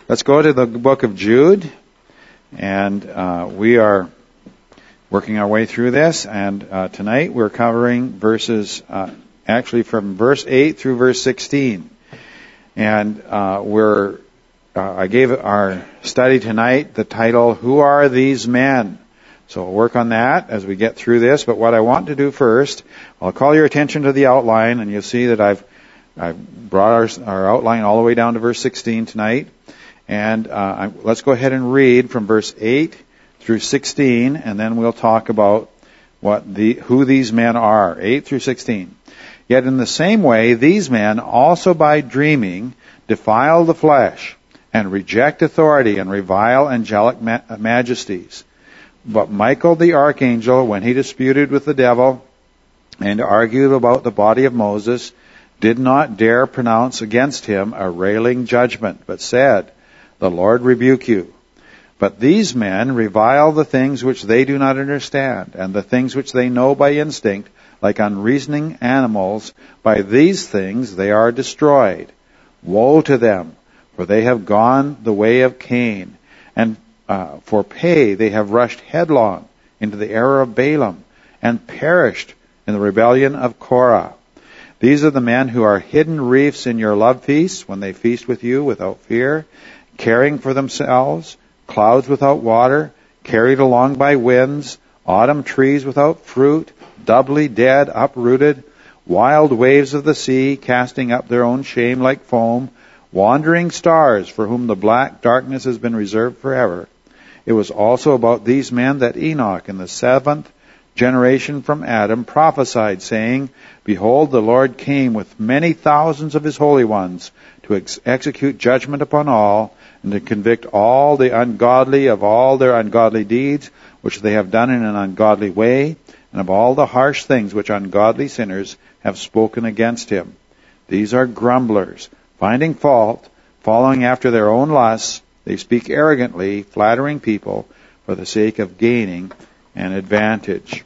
Let's go to the book of Jude, and we are working our way through this, and tonight we're covering verses, actually from verse 8 through verse 16. And I gave our study tonight the title, Who Are These Men? So we'll work on that as we get through this, but what I want to do first, I'll call your attention to the outline, and you'll see that I've brought our outline all the way down to verse 16 tonight. And let's go ahead and read from verse 8 through 16, and then we'll talk about who these men are. 8 through 16. Yet in the same way, these men also by dreaming defile the flesh, and reject authority, and revile angelic majesties. But Michael the archangel, when he disputed with the devil, and argued about the body of Moses, did not dare pronounce against him a railing judgment, but said, The Lord rebuke you. But these men revile the things which they do not understand, and the things which they know by instinct, like unreasoning animals. By these things they are destroyed. Woe to them, for they have gone the way of Cain, and for pay they have rushed headlong into the error of Balaam, and perished in the rebellion of Korah. These are the men who are hidden reefs in your love feasts, when they feast with you without fear, caring for themselves, clouds without water, carried along by winds, autumn trees without fruit, doubly dead, uprooted, wild waves of the sea, casting up their own shame like foam, wandering stars for whom the black darkness has been reserved forever. It was also about these men that Enoch, in the 7th generation from Adam, prophesied, saying, Behold, the Lord came with many thousands of his holy ones to execute judgment upon all, and to convict all the ungodly of all their ungodly deeds, which they have done in an ungodly way, and of all the harsh things which ungodly sinners have spoken against him. These are grumblers, finding fault, following after their own lusts. They speak arrogantly, flattering people for the sake of gaining an advantage.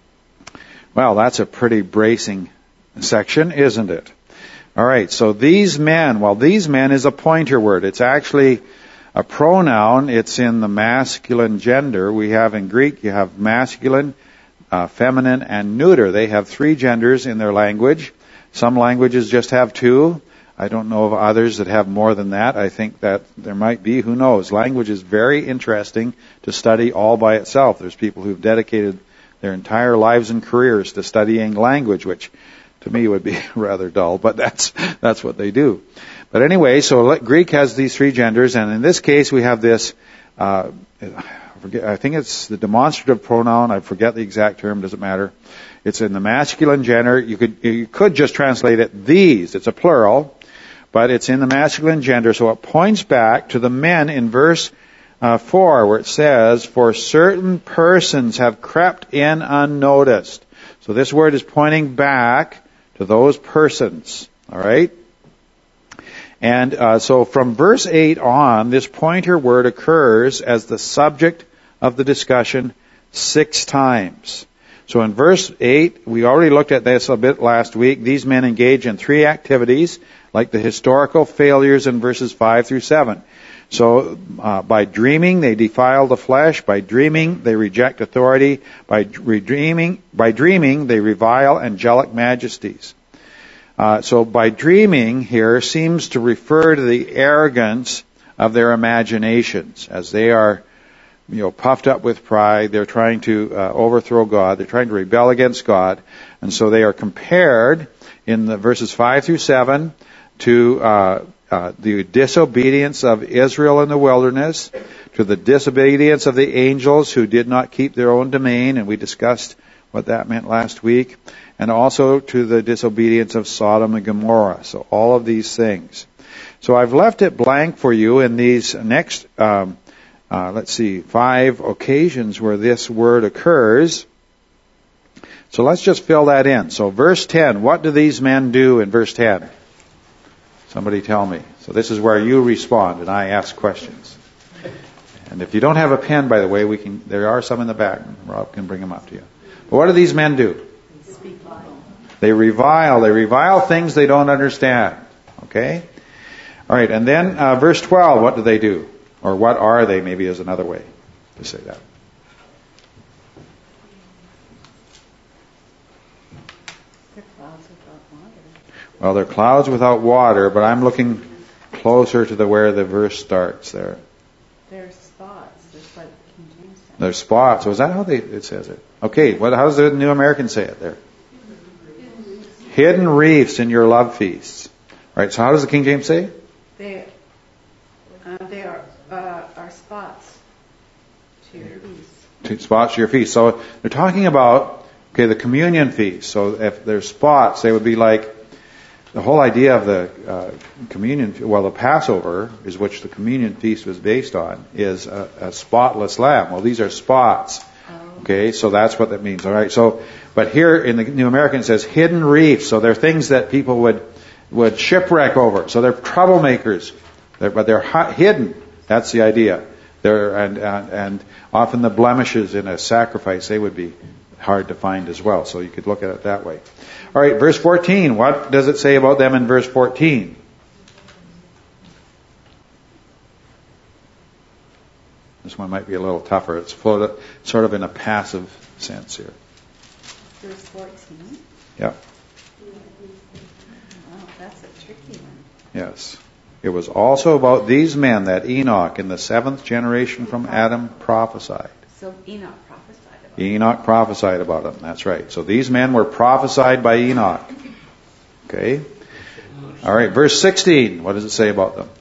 Well, that's a pretty bracing section, isn't it? All right, so these men, these men is a pointer word. It's actually a pronoun. It's in the masculine gender. We have in Greek, you have masculine, feminine, and neuter. They have 3 genders in their language. Some languages just have 2. I don't know of others that have more than that. I think that there might be. Who knows? Language is very interesting to study all by itself. There's people who've dedicated their entire lives and careers to studying language, which to me would be rather dull, but that's what they do. But anyway, so Greek has these 3 genders, and in this case we have this, I think it's the demonstrative pronoun. I forget the exact term, doesn't matter. It's in the masculine gender. You could just translate it these. It's a plural, but it's in the masculine gender, so it points back to the men in verse 4, where it says, For certain persons have crept in unnoticed. So this word is pointing back to those persons. All right? And so from verse 8 on, this pointer word occurs as the subject of the discussion 6 times. So in verse 8, we already looked at this a bit last week. These men engage in 3 activities, like the historical failures in verses 5 through 7. So by dreaming, they defile the flesh. By dreaming, they reject authority. By dreaming, they revile angelic majesties. So by dreaming here seems to refer to the arrogance of their imaginations, as they are, puffed up with pride. They're trying to overthrow God. They're trying to rebel against God. And so they are compared in the verses 5 through 7 to the disobedience of Israel in the wilderness, to the disobedience of the angels who did not keep their own domain, and we discussed what that meant last week, and also to the disobedience of Sodom and Gomorrah. So all of these things. So I've left it blank for you in these next, 5 occasions where this word occurs. So let's just fill that in. So verse 10, what do these men do in verse 10? Somebody tell me. So this is where you respond and I ask questions. And if you don't have a pen, by the way, there are some in the back. Rob can bring them up to you. But what do these men do? They revile things they don't understand. Okay? All right, and then verse 12, what do they do? Or what are they, maybe is another way to say that. They're clouds without water. Well, they're clouds without water, but I'm looking closer to where the verse starts there. They're spots, just like King James said. They're spots. So is that how it says it? Okay, how does the New American say it there? Hidden reefs in your love feasts. All right, so how does the King James say? They are spots to your feast. Spots to your feast. So they're talking about, the communion feast. So if there's spots, they would be like the whole idea of the communion, the Passover, is which the communion feast was based on, is a spotless lamb. Well, these are spots. Okay, so that's what that means. All right, so, but here in the New American it says hidden reefs. So they're things that people would shipwreck over. So they're troublemakers, but they're hidden. That's the idea. And often the blemishes in a sacrifice, they would be hard to find as well. So you could look at it that way. All right, verse 14. What does it say about them in verse 14? This one might be a little tougher. It's sort of in a passive sense here. Verse 14? Yeah. Wow, that's a tricky one. Yes. It was also about these men that Enoch in the 7th generation from Adam prophesied. So Enoch prophesied about them. Enoch prophesied about them. That's right. So these men were prophesied by Enoch. Okay. All right. Verse 16. What does it say about them?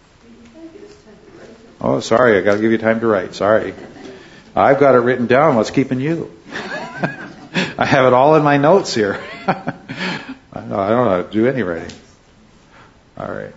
Oh, sorry. I got to give you time to write. Sorry. I've got it written down. What's keeping you? I have it all in my notes here. I don't know how to do any writing. All right.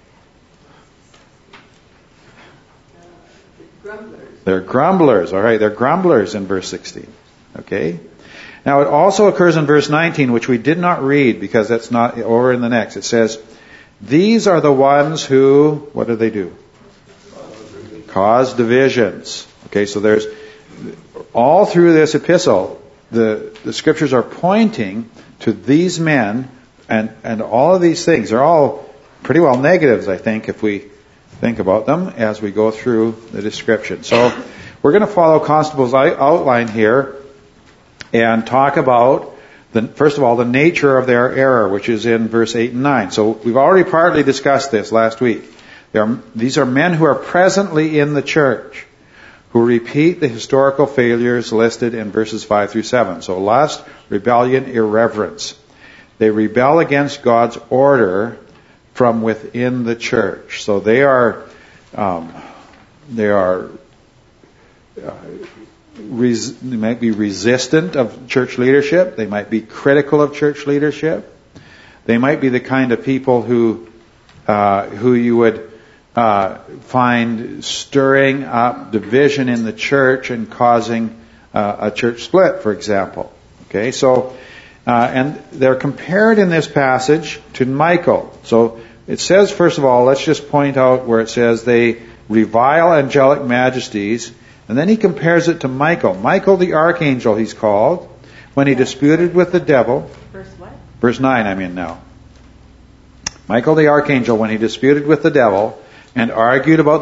They're grumblers. All right. They're grumblers in verse 16. Okay. Now it also occurs in verse 19, which we did not read because that's not over in the next. It says, these are the ones who, what do? Cause divisions. Okay, so there's, all through this epistle, the scriptures are pointing to these men and all of these things. They're all pretty well negatives, I think, if we think about them as we go through the description. So we're going to follow Constable's outline here and talk about, first of all, the nature of their error, which is in verse 8 and 9. So we've already partly discussed this last week. These are men who are presently in the church, who repeat the historical failures listed in verses 5 through 7. So lust, rebellion, irreverence. They rebel against God's order from within the church. So they might be resistant of church leadership. They might be critical of church leadership. They might be the kind of people who you would find stirring up division in the church and causing a church split, for example. Okay, so and they're compared in this passage to Michael. So it says, first of all, let's just point out where it says they revile angelic majesties, and then he compares it to Michael. Michael the archangel, he's called, when he disputed with the devil. Verse what? Verse 9 I'm in now. Michael the archangel, when he disputed with the devil and argued about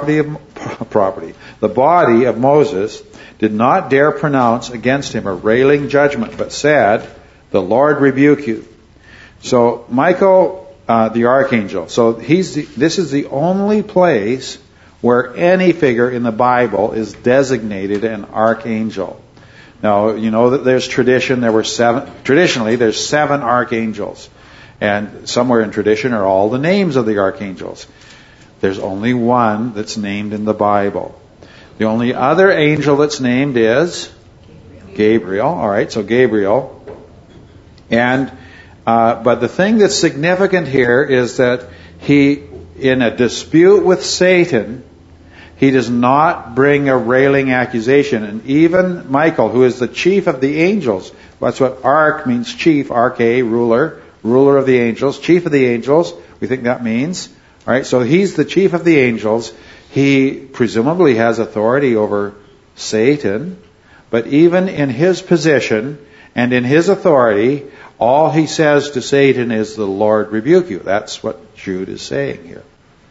the body of Moses, did not dare pronounce against him a railing judgment, but said, the Lord rebuke you. So Michael, the archangel. So this is the only place where any figure in the Bible is designated an archangel. Now, you know that there's tradition. Traditionally, there's 7 archangels. And somewhere in tradition are all the names of the archangels. There's only one that's named in the Bible. The only other angel that's named is Gabriel. All right, so Gabriel. And but the thing that's significant here is that he, in a dispute with Satan, he does not bring a railing accusation. And even Michael, who is the chief of the angels, that's what arch means, chief, arche, ruler of the angels, chief of the angels, we think that means. All right, so he's the chief of the angels. He presumably has authority over Satan, but even in his position and in his authority, all he says to Satan is, the Lord rebuke you. That's what Jude is saying here.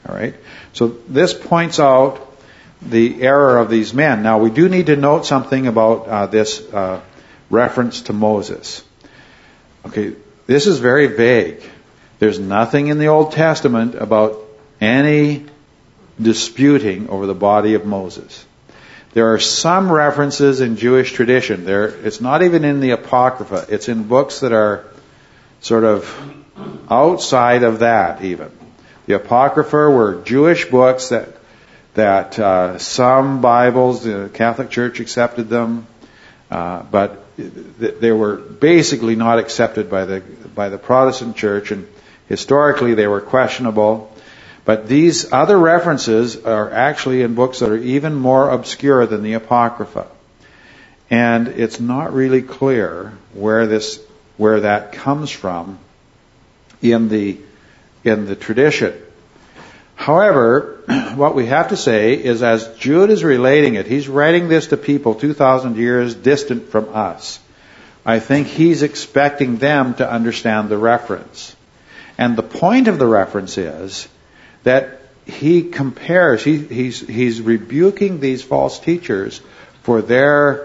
All right. So this points out the error of these men. Now we do need to note something about this reference to Moses. Okay, this is very vague. There's nothing in the Old Testament about any disputing over the body of Moses. There are some references in Jewish tradition. It's not even in the Apocrypha. It's in books that are sort of outside of that even. The Apocrypha were Jewish books that some Bibles, the Catholic Church accepted them, but they were basically not accepted by the Protestant Church, and historically they were questionable. But these other references are actually in books that are even more obscure than the Apocrypha. And it's not really clear where that comes from in the tradition. However, what we have to say is, as Jude is relating it, he's writing this to people 2,000 years distant from us. I think he's expecting them to understand the reference. And the point of the reference is that he compares, he's rebuking these false teachers for their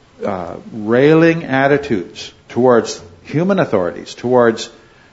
railing attitudes towards human authorities, towards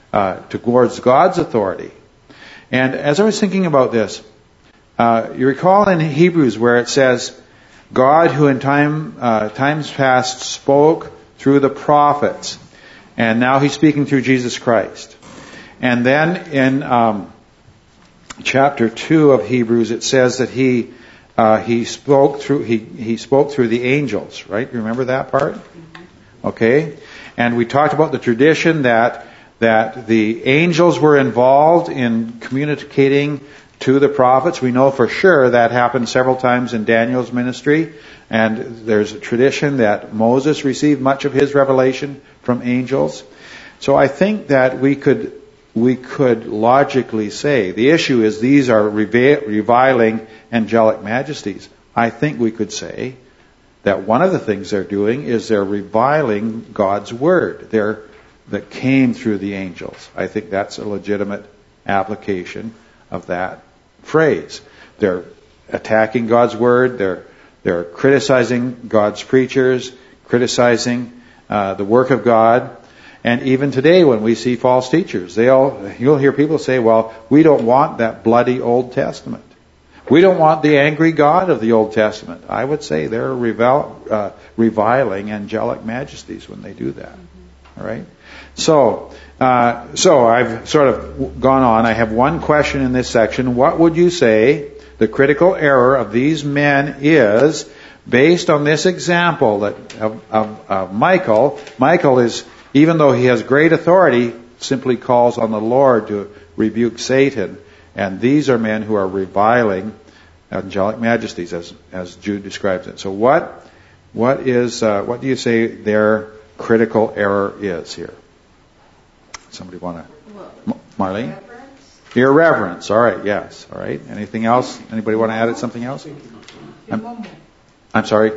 God's authority. And as I was thinking about this, you recall in Hebrews where it says, God who in times past spoke through the prophets, and now he's speaking through Jesus Christ. And then in chapter 2 of Hebrews, it says that he spoke through the angels, right? You remember that part? Okay. And we talked about the tradition that the angels were involved in communicating to the prophets. We know for sure that happened several times in Daniel's ministry, and there's a tradition that Moses received much of his revelation from angels. So I think that we could logically say, the issue is these are reviling angelic majesties. I think we could say that one of the things they're doing is they're reviling God's word that came through the angels. I think that's a legitimate application of that phrase. They're attacking God's word. They're criticizing God's preachers, criticizing the work of God. And even today, when we see false teachers, you'll hear people say, "Well, we don't want that bloody Old Testament. We don't want the angry God of the Old Testament." I would say they're reviling angelic majesties when they do that. All right. So I've sort of gone on. I have one question in this section. What would you say the critical error of these men is, based on this example of Michael? Michael is, even though he has great authority, simply calls on the Lord to rebuke Satan. And these are men who are reviling angelic majesties, as Jude describes it. So what do you say their critical error is here? Somebody want to? Marlene? Irreverence. All right, yes. All right. Anything else? Anybody want to add something else? I'm sorry?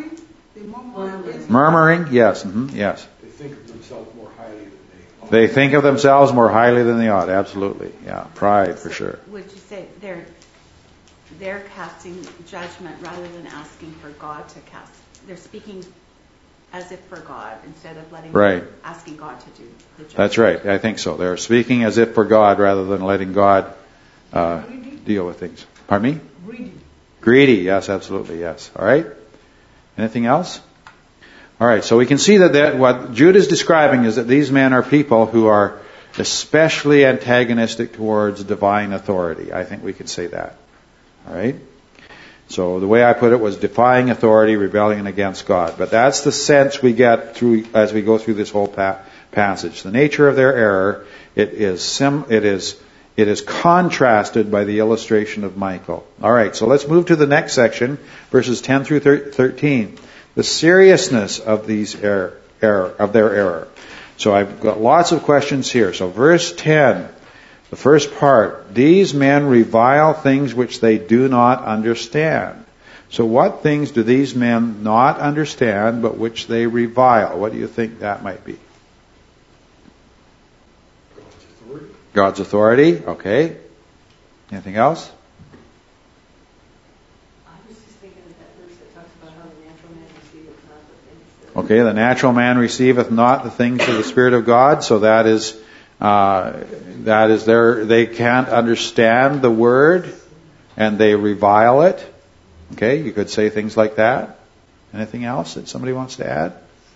Murmuring? Yes. Mm-hmm. Yes. They think of themselves more highly than they ought. They think of themselves more highly than they ought. Absolutely. Yeah. Pride, for sure. Would you say they're casting judgment rather than asking for God to cast? They're speaking as if for God instead of asking God to do the judgment. That's right. I think so. They're speaking as if for God rather than letting God deal with things. Pardon me? Greedy. Yes, absolutely. Yes. All right. Anything else? All right. So we can see that what Jude is describing is that these men are people who are especially antagonistic towards divine authority. I think we could say that. All right. So the way I put it was defying authority, rebelling against God. But that's the sense we get through as we go through this whole passage. The nature of their error, it is contrasted by the illustration of Michael. All right, so let's move to the next section, verses 10 through 13. The seriousness of their error. So I've got lots of questions here. So verse 10. The first part, these men revile things which they do not understand. So what things do these men not understand but which they revile? What do you think that might be? God's authority. God's authority, okay. Anything else? I was just thinking of that verse that talks about how the natural man receiveth not the things. Okay, the natural man receiveth not the things of the Spirit of God. So that is they can't understand the word and they revile it. Okay, you could say things like that. Anything else that somebody wants to add?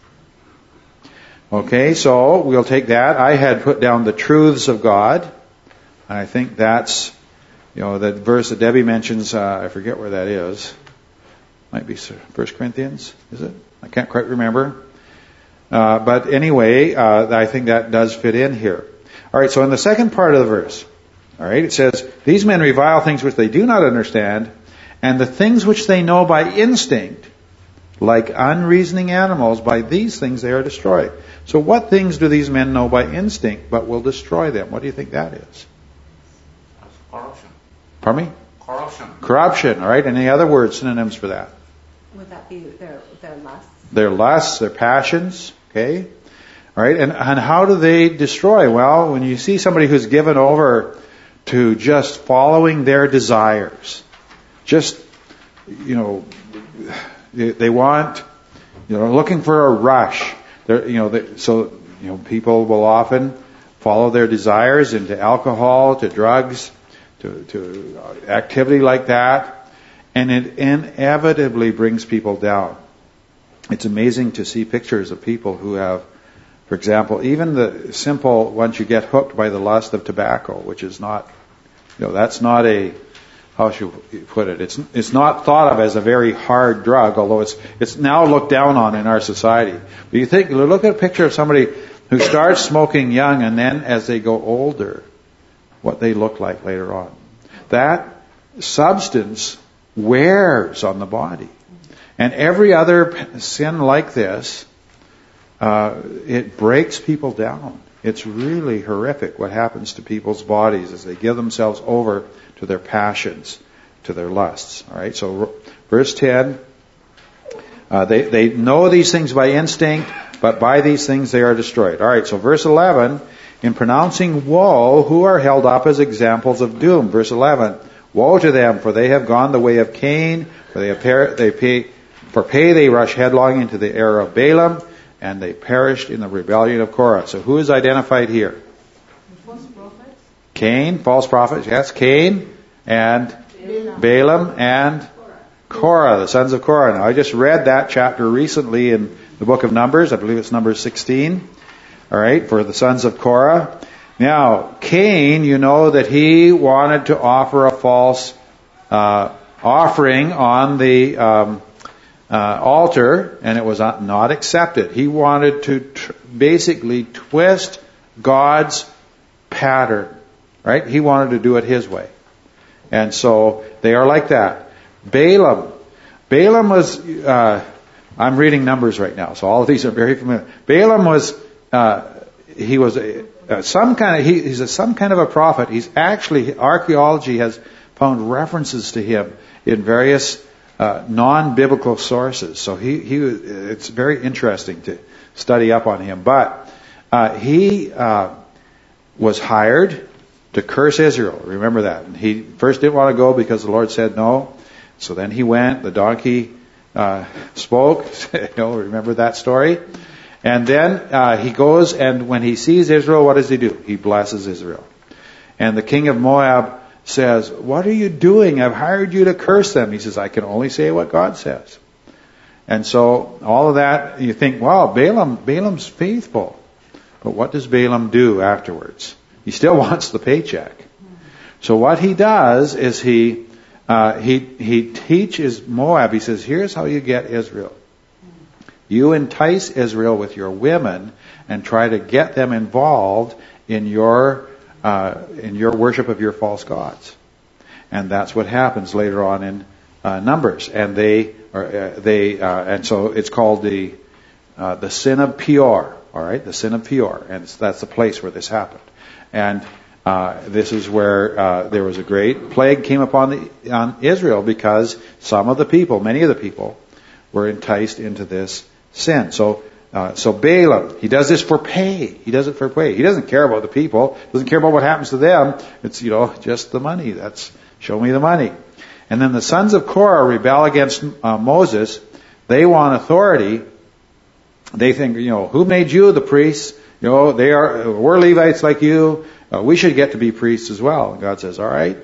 Okay, so we'll take that. I had put down the truths of God. And I think that's, that verse that Debbie mentions, I forget where that is. Might be 1 Corinthians, is it? I can't quite remember. But anyway, I think that does fit in here. All right, so in the second part of the verse, all right, it says, these men revile things which they do not understand, and the things which they know by instinct, like unreasoning animals, by these things they are destroyed. So what things do these men know by instinct but will destroy them? What do you think that is? Corruption. Pardon me? Corruption. Corruption, all right? Any other words, synonyms for that? Would that be their lusts? Their lusts, their passions, okay? All right, and how do they destroy? Well, when you see somebody who's given over to just following their desires, just, they want, looking for a rush. People will often follow their desires into alcohol, to drugs, to activity like that, and it inevitably brings people down. It's amazing to see pictures of people who have, for example, even the simple, once you get hooked by the lust of tobacco, which is not, that's not a, how should you put it? It's not thought of as a very hard drug, although it's now looked down on in our society. But look at a picture of somebody who starts smoking young, and then as they go older, what they look like later on. That substance wears on the body. And every other sin like this, it breaks people down. It's really horrific what happens to people's bodies as they give themselves over to their passions, to their lusts. All right. So verse 10, they know these things by instinct, but by these things they are destroyed. All right. So verse 11, in pronouncing woe, who are held up as examples of doom? Verse 11, woe to them, for they have gone the way of Cain, for they rush headlong into the error of Balaam, and they perished in the rebellion of Korah. So who is identified here? False prophets? Cain, false prophets, yes, Cain, and Balaam and Korah, the sons of Korah. Now, I just read that chapter recently in the book of Numbers. I believe it's Numbers 16. All right, for the sons of Korah. Now, Cain, you know that he wanted to offer a false offering on the altar, and it was not accepted. He wanted to basically twist God's pattern, right? He wanted to do it his way. And so they are like that. Balaam was, I'm reading Numbers right now, so all of these are very familiar. Balaam was, he's some kind of a prophet. He's actually, archaeology has found references to him in various non-biblical sources. So it's very interesting to study up on him. But he was hired to curse Israel. Remember that. And he first didn't want to go because the Lord said no. So then he went. The donkey spoke. Remember that story? And then he goes, and when he sees Israel, what does he do? He blesses Israel. And the king of Moab says, what are you doing? I've hired you to curse them. He says, I can only say what God says. And so all of that, you think, wow, Balaam's faithful. But what does Balaam do afterwards? He still wants the paycheck. So what he does is he teaches Moab. He says, here's how you get Israel. You entice Israel with your women and try to get them involved in your worship of your false gods. And that's what happens later on in Numbers. And and so it's called the sin of Peor. All right, the sin of Peor, and that's the place where this happened. And this is where there was a great plague came on Israel because many of the people, were enticed into this sin. So So Balaam, he does this for pay. He does it for pay. He doesn't care about the people. Doesn't care about what happens to them. It's, just the money. That's, show me the money. And then the sons of Korah rebel against Moses. They want authority. They think, who made you the priests? We're Levites like you. We should get to be priests as well. And God says, all right,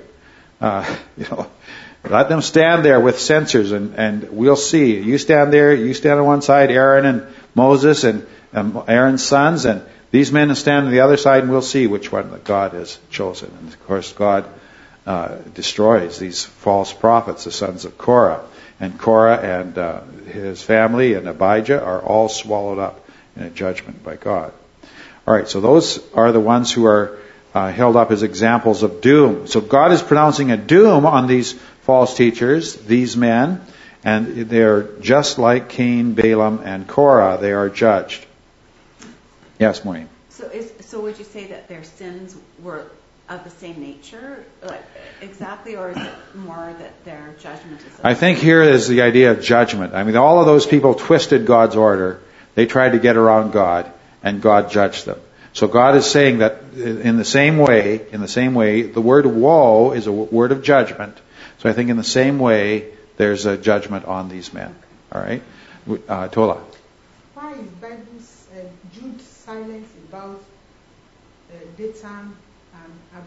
let them stand there with censers and we'll see. You stand there, you stand on one side, Aaron and Moses and Aaron's sons, and these men stand on the other side, and we'll see which one that God has chosen. And of course, God destroys these false prophets, the sons of Korah. And Korah and his family and Abijah are all swallowed up in a judgment by God. All right, so those are the ones who are held up as examples of doom. So God is pronouncing a doom on these false teachers, these men, and they're just like Cain, Balaam, and Korah. They are judged. Yes, Maureen? So would you say that their sins were of the same nature, exactly, or is it more that their judgment is? I think here is the idea of judgment. I mean, all of those people twisted God's order. They tried to get around God, and God judged them. So God is saying that in the same way, the word woe is a word of judgment. So I think in the same way, there's a judgment on these men. All right? Tola. Why is Bible's Jude silent about Dathan and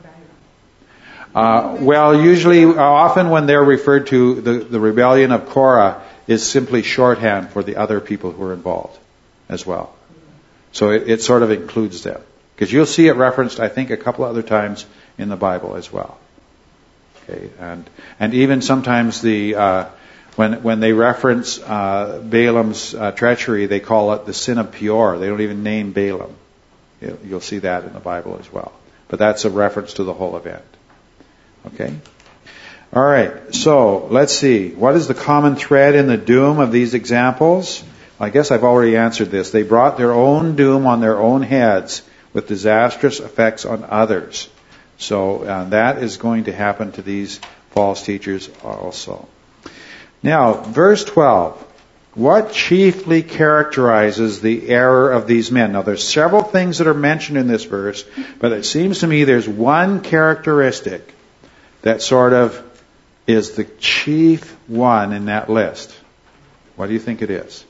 Abiram? Well, usually, often when they're referred to, the rebellion of Korah is simply shorthand for the other people who are involved as well. So it sort of includes them. Because you'll see it referenced, I think, a couple other times in the Bible as well. Okay, and even sometimes when they reference Balaam's treachery, they call it the sin of Peor. They don't even name Balaam. You'll see that in the Bible as well. But that's a reference to the whole event. Okay? All right, so let's see. What is the common thread in the doom of these examples? I guess I've already answered this. They brought their own doom on their own heads with disastrous effects on others. So that is going to happen to these false teachers also. Now, verse 12. What chiefly characterizes the error of these men? Now, there's several things that are mentioned in this verse, but it seems to me there's one characteristic that sort of is the chief one in that list. What do you think it is?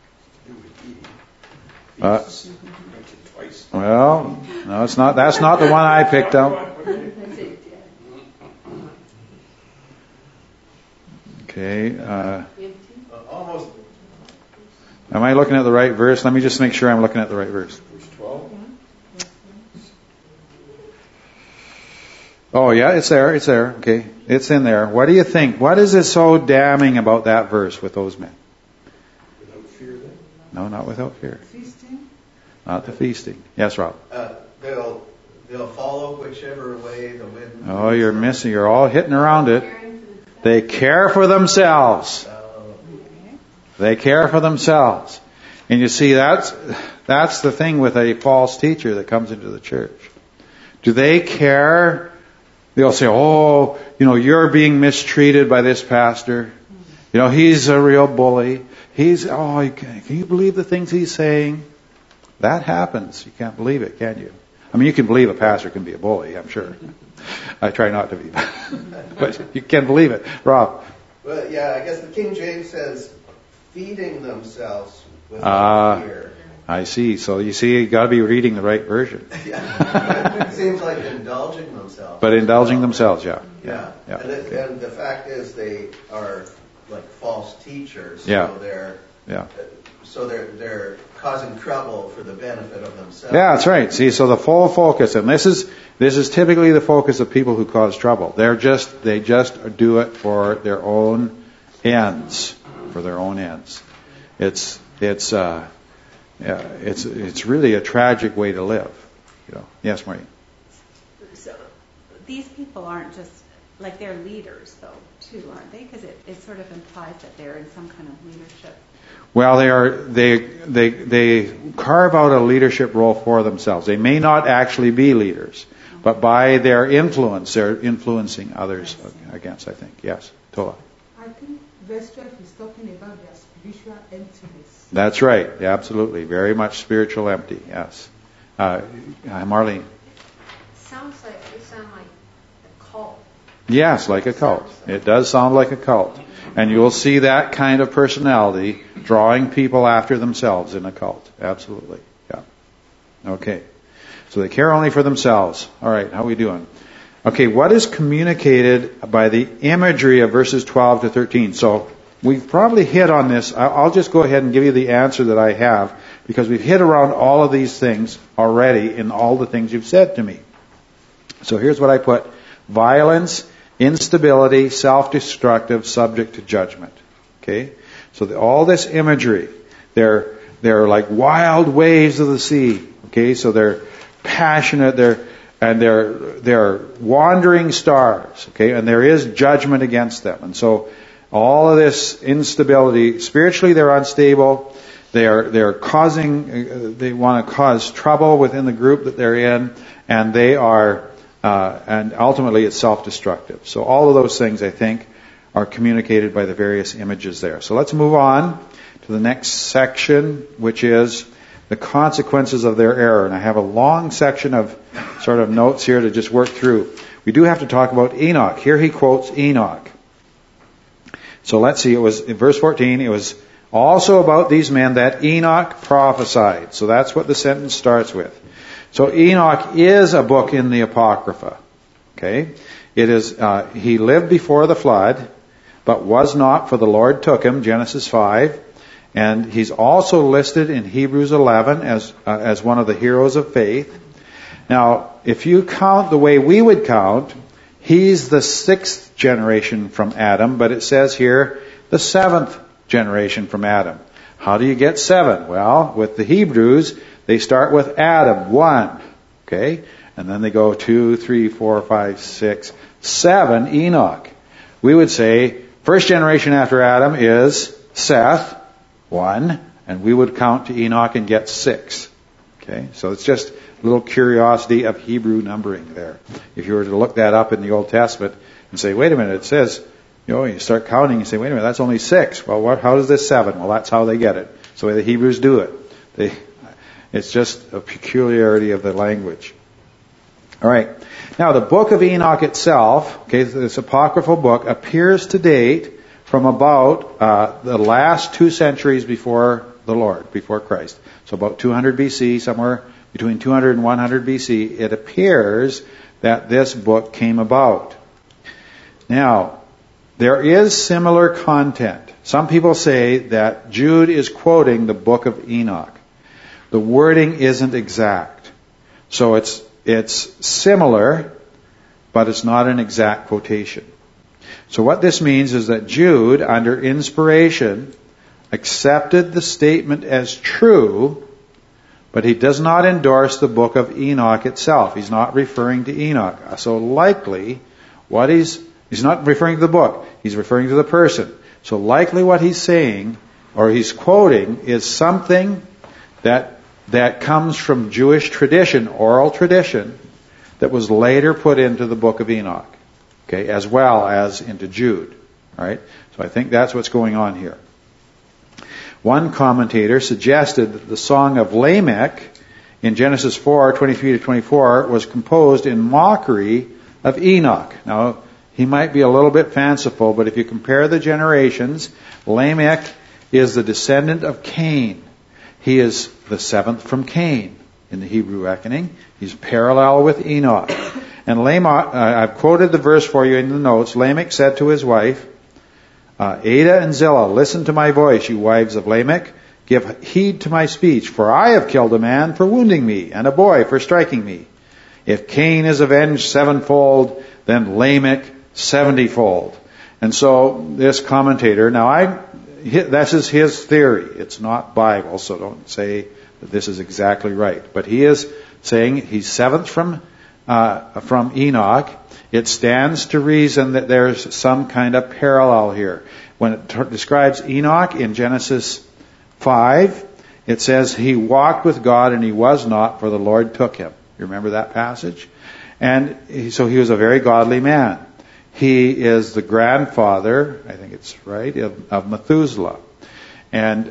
Well, no, it's not. That's not the one I picked up. Okay. Almost. Am I looking at the right verse? Let me just make sure I'm looking at the right verse. Verse 12. Oh, yeah, it's there. It's there. Okay. It's in there. What do you think? What is it so damning about that verse with those men? Without fear, then? No, not without fear. Feasting? Not the feasting. Yes, Rob? They'll follow whichever way the wind. Oh, you're missing. You're all hitting around it. They care for themselves. They care for themselves. And you see, that's the thing with a false teacher that comes into the church. Do they care? They'll say, oh, you're being mistreated by this pastor. He's a real bully. Can you believe the things he's saying? That happens. You can't believe it, can you? I mean, you can believe a pastor can be a bully, I'm sure. I try not to be. But you can't believe it. Rob? Well, yeah, I guess the King James says, feeding themselves without fear. I see. So you see, you've got to be reading the right version. It seems like indulging themselves. But indulging themselves, yeah. And the fact is they are like false teachers. Yeah. So they're causing trouble for the benefit of themselves. Yeah, that's right. See, so the full focus, and this is typically the focus of people who cause trouble. They just do it for their own ends. For their own ends. It's really a tragic way to live. Yes, Marie. So these people aren't just like they're leaders, though, too, aren't they? Because it sort of implies that they're in some kind of leadership. Well, they carve out a leadership role for themselves. They may not actually be leaders, but by their influence, they're influencing others against. I think. Yes, Tola. I I think verse 12 is talking about their spiritual emptiness. That's right. Yeah, absolutely. Very much spiritual empty. Yes. Marlene. They sound like a cult. Yes, like a cult. It does sound like a cult. And you'll see that kind of personality drawing people after themselves in a cult. Absolutely. Yeah. Okay. So they care only for themselves. All right. How are we doing? Okay. What is communicated by the imagery of verses 12 to 13? So we've probably hit on this. I'll just go ahead and give you the answer that I have, because we've hit around all of these things already in all the things you've said to me. So here's what I put. Violence, instability, self-destructive, subject to judgment. Okay? So all this imagery, they're like wild waves of the sea. Okay? So they're passionate, they're wandering stars. Okay? And there is judgment against them. And so all of this instability, spiritually they're unstable. They're causing, they want to cause trouble within the group that they're in, and they are, and ultimately it's self-destructive. So all of those things, I think, are communicated by the various images there. So let's move on to the next section, which is the consequences of their error. And I have a long section of sort of notes here to just work through. We do have to talk about Enoch. Here he quotes Enoch. So let's see, it was in verse 14, it was also about these men that Enoch prophesied. So that's what the sentence starts with. So Enoch is a book in the Apocrypha. Okay? It is, he lived before the flood, but was not, for the Lord took him, Genesis 5. And he's also listed in Hebrews 11 as one of the heroes of faith. Now, if you count the way we would count, he's the 6th generation from Adam, but it says here the 7th generation from Adam. How do you get 7? Well, with the Hebrews, they start with Adam, 1. Okay? And then they go 2, 3, 4, 5, 6, 7, Enoch. We would say, first generation after Adam is Seth, 1, and we would count to Enoch and get 6. Okay? So it's just a little curiosity of Hebrew numbering there. If you were to look that up in the Old Testament and say, wait a minute, it says, you start counting and say, wait a minute, that's only 6. Well, how does this 7? Well, that's how they get it. It's the way the Hebrews do it. It's just a peculiarity of the language. All right. Now, the book of Enoch itself, okay, this apocryphal book, appears to date from about the last 2 centuries before the Lord, before Christ. So about 200 BC, somewhere between 200 and 100 BC, it appears that this book came about. Now, there is similar content. Some people say that Jude is quoting the book of Enoch. The wording isn't exact. So it's similar, but it's not an exact quotation. So what this means is that Jude, under inspiration, accepted the statement as true, but he does not endorse the book of Enoch itself. He's not referring to Enoch. So likely, he's not referring to the book. He's referring to the person. So likely what he's saying, or he's quoting, is something that comes from Jewish tradition, oral tradition, that was later put into the book of Enoch. Okay, as well as into Jude. All right? So I think that's what's going on here. One commentator suggested that the song of Lamech in Genesis 4, 23 to 24 was composed in mockery of Enoch. Now, he might be a little bit fanciful, but if you compare the generations, Lamech is the descendant of Cain. He is the 7th from Cain in the Hebrew reckoning. He's parallel with Enoch. And Lamech, I've quoted the verse for you in the notes. Lamech said to his wife, Ada and Zillah, listen to my voice, you wives of Lamech. Give heed to my speech, for I have killed a man for wounding me, and a boy for striking me. If Cain is avenged 7-fold, then Lamech 70-fold. And so this commentator, now this is his theory. It's not Bible, so don't say that this is exactly right. But he is saying he's 7th from Enoch. It stands to reason that there's some kind of parallel here. When it describes Enoch in Genesis 5, it says he walked with God and he was not, for the Lord took him. You remember that passage? And so he was a very godly man. he is the grandfather, I think it's right, of Methuselah. And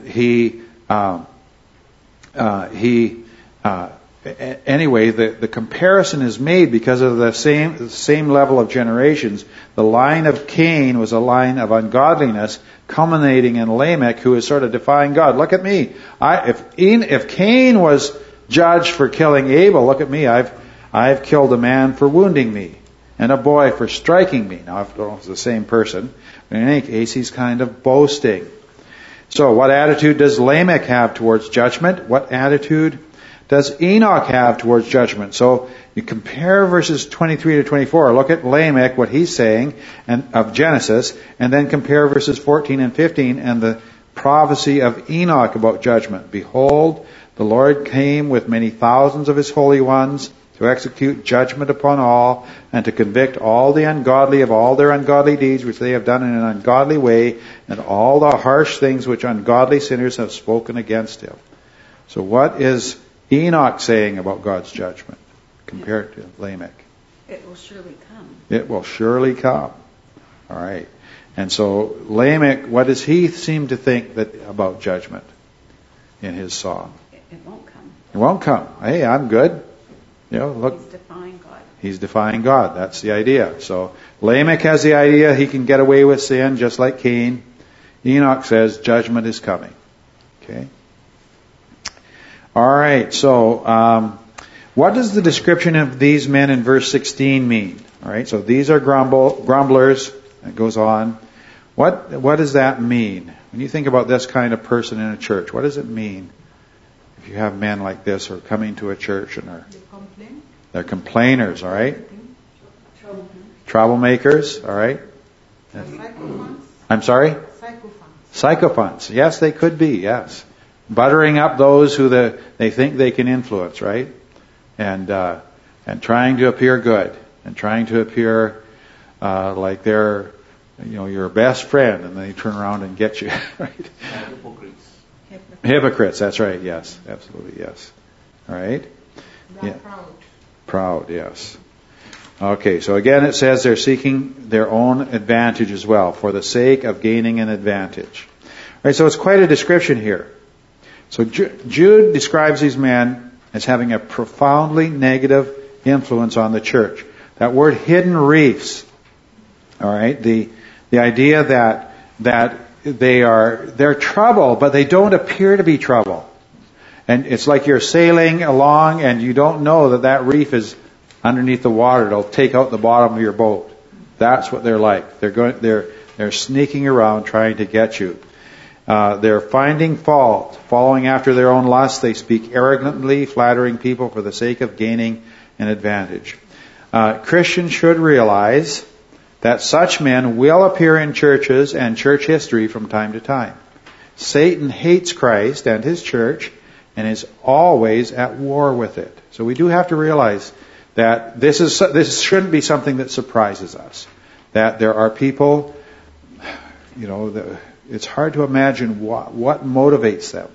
anyway, the comparison is made because of the same level of generations. The line of Cain was a line of ungodliness, culminating in Lamech, who is sort of defying God. Look at me. If Cain was judged for killing Abel, look at me. I've killed a man for wounding me, and a boy for striking me. Now, I don't know if it's the same person, but in any case, he's kind of boasting. So, what attitude does Lamech have towards judgment? What attitude does Enoch have towards judgment? So you compare verses 23 to 24. Look at Lamech, what he's saying of Genesis, and then compare verses 14 and 15 and the prophecy of Enoch about judgment. Behold, the Lord came with many thousands of his holy ones to execute judgment upon all and to convict all the ungodly of all their ungodly deeds which they have done in an ungodly way and all the harsh things which ungodly sinners have spoken against him. So what is Enoch saying about God's judgment compared to Lamech? It will surely come. It will surely come. All right. And so Lamech, what does he seem to think about judgment in his song? It won't come. It won't come. Hey, I'm good. Look. He's defying God. He's defying God. That's the idea. So Lamech has the idea he can get away with sin just like Cain. Enoch says judgment is coming. Okay. All right. So what does the description of these men in verse 16 mean? All right. So these are grumblers. It goes on. What does that mean? When you think about this kind of person in a church, what does it mean? If you have men like this who are coming to a church and they're complainers, all right? Troublemakers, all right? I'm sorry? Sycophants. Yes, they could be, yes. Buttering up those who they think they can influence, right? And trying to appear good and trying to appear like they're, your best friend, and they turn around and get you, right? Hypocrites, that's right, yes. Absolutely, yes. All right? Yeah. Proud, yes. Okay, so again it says they're seeking their own advantage as well, for the sake of gaining an advantage. All right, so it's quite a description here. So Jude describes these men as having a profoundly negative influence on the church. That word hidden reefs, all right, the idea that they're trouble, but they don't appear to be trouble. And it's like you're sailing along and you don't know that reef is underneath the water. It'll take out the bottom of your boat. That's what they're like. They're sneaking around trying to get you. They're finding fault, following after their own lusts. They speak arrogantly, flattering people for the sake of gaining an advantage. Christians should realize that such men will appear in churches and church history from time to time. Satan hates Christ and his church and is always at war with it. So we do have to realize that this shouldn't be something that surprises us. That there are people, it's hard to imagine what motivates them.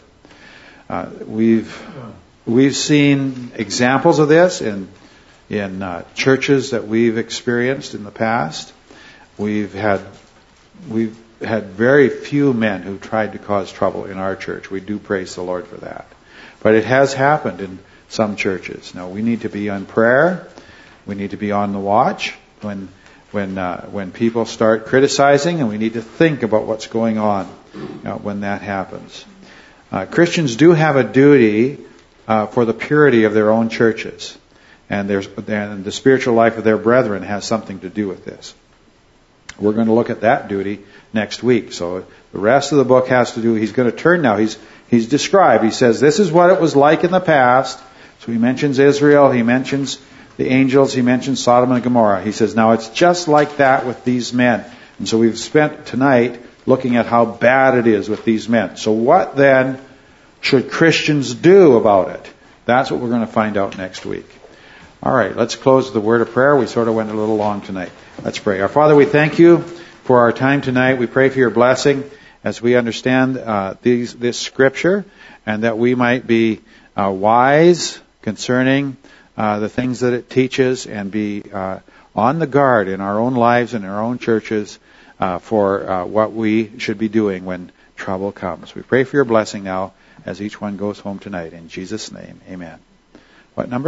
We've seen examples of this in churches that we've experienced in the past. We've had very few men who tried to cause trouble in our church. We do praise the Lord for that. But it has happened in some churches. Now we need to be on prayer. We need to be on the watch when people start criticizing, and we need to think about what's going on when that happens. Christians do have a duty for the purity of their own churches. And the spiritual life of their brethren has something to do with this. We're going to look at that duty next week. So the rest of the book has to do, he's going to turn now. He's described. He says, this is what it was like in the past. So he mentions Israel. He mentions the angels. He mentions Sodom and Gomorrah. He says, now it's just like that with these men. And so we've spent tonight looking at how bad it is with these men. So what then should Christians do about it? That's what we're going to find out next week. All right, let's close with the word of prayer. We sort of went a little long tonight. Let's pray. Our Father, we thank you for our time tonight. We pray for your blessing as we understand this scripture, and that we might be wise concerning the things that it teaches, and be on the guard in our own lives and in our own churches for what we should be doing when trouble comes. We pray for your blessing now as each one goes home tonight. In Jesus' name, amen. What number?